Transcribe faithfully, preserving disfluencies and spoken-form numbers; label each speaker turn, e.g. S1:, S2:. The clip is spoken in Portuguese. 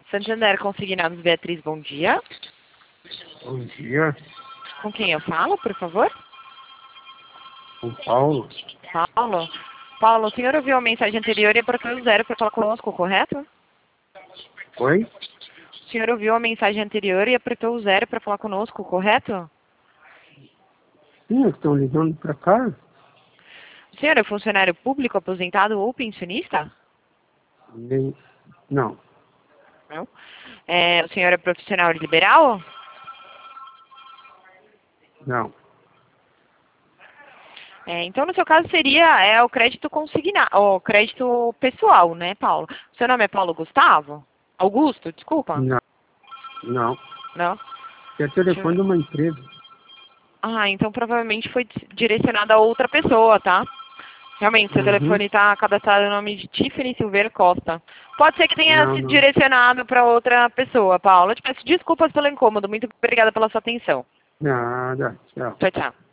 S1: Santander Consignados, Beatriz, bom dia.
S2: Bom dia,
S1: Com quem eu falo, por favor?
S2: São Paulo.
S1: Paulo. Paulo, o senhor ouviu a mensagem anterior e apertou o zero para falar conosco, correto?
S2: Oi?
S1: O senhor ouviu a mensagem anterior e apertou o zero para falar conosco, correto?
S2: Sim, estão ligando para cá?
S1: O senhor é funcionário público, aposentado ou pensionista?
S2: Nem... Não,
S1: Não. É, o senhor é profissional liberal?
S2: não.
S1: É, então, no seu caso, seria é, o crédito consignado, o crédito pessoal, né, Paulo? O seu nome é Paulo Gustavo? Augusto, desculpa.
S2: Não, não.
S1: Não?
S2: É telefone de uma empresa.
S1: Ah, então provavelmente foi direcionado a outra pessoa, tá? Realmente, seu
S2: Uhum.
S1: telefone está cadastrado no nome de Tiffany Silveira Costa. Pode ser que tenha
S2: Não,
S1: sido
S2: não.
S1: direcionado para outra pessoa, Paulo. Eu te peço desculpas pelo incômodo. Muito obrigada pela sua atenção.
S2: Nada, tchau.
S1: Tchau, tchau.